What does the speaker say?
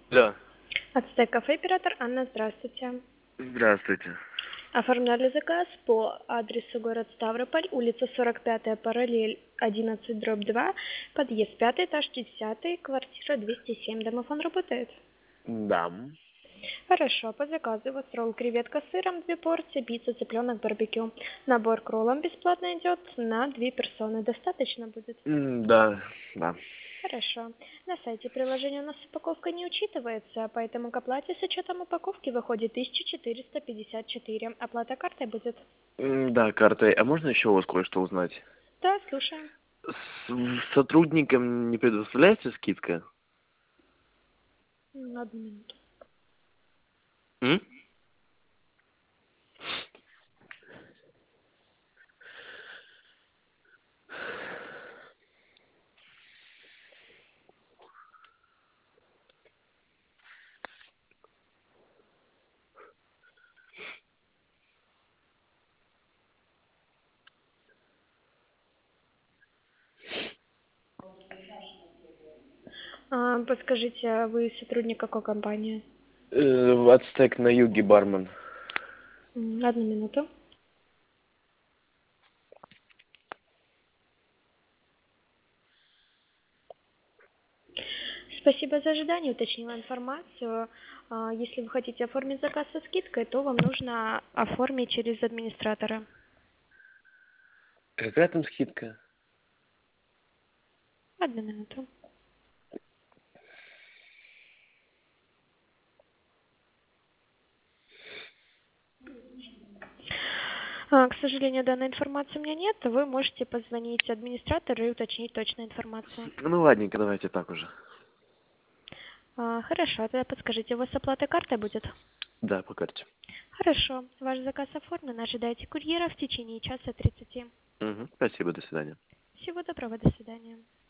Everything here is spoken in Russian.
Да. Ацтек кафе оператор Анна, здравствуйте. Здравствуйте. Оформляли заказ по адресу город Ставрополь, улица 45, параллель 11/2, подъезд 5, этаж 10, квартира 207. Домофон работает? Да. Хорошо, по заказу у вас ролл креветка с сыром 2 порции, пицца, цыпленок, барбекю. Набор к роллам бесплатно идет на 2 персоны. Достаточно будет? Да, да. Хорошо. На сайте приложения у нас упаковка не учитывается, поэтому к оплате с учетом упаковки выходит 1454. Оплата картой будет? Да, картой. А можно еще у вас кое-что узнать? Да, слушаем. Сотрудникам не предоставляется скидка? Одну минуту. М? Подскажите, а вы сотрудник какой компании? Ацтек на юге, бармен. Одну минуту. Спасибо за ожидание, уточнила информацию. Если вы хотите оформить заказ со скидкой, то вам нужно оформить через администратора. Какая там скидка? Одну минуту. К сожалению, данной информации у меня нет. Вы можете позвонить администратору и уточнить точную информацию. Ну ладненько, давайте так уже. Хорошо, тогда подскажите, у вас оплата картой будет? Да, по карте. Хорошо, ваш заказ оформлен, ожидайте курьера в течение часа 30. Спасибо, до свидания. Всего доброго, до свидания.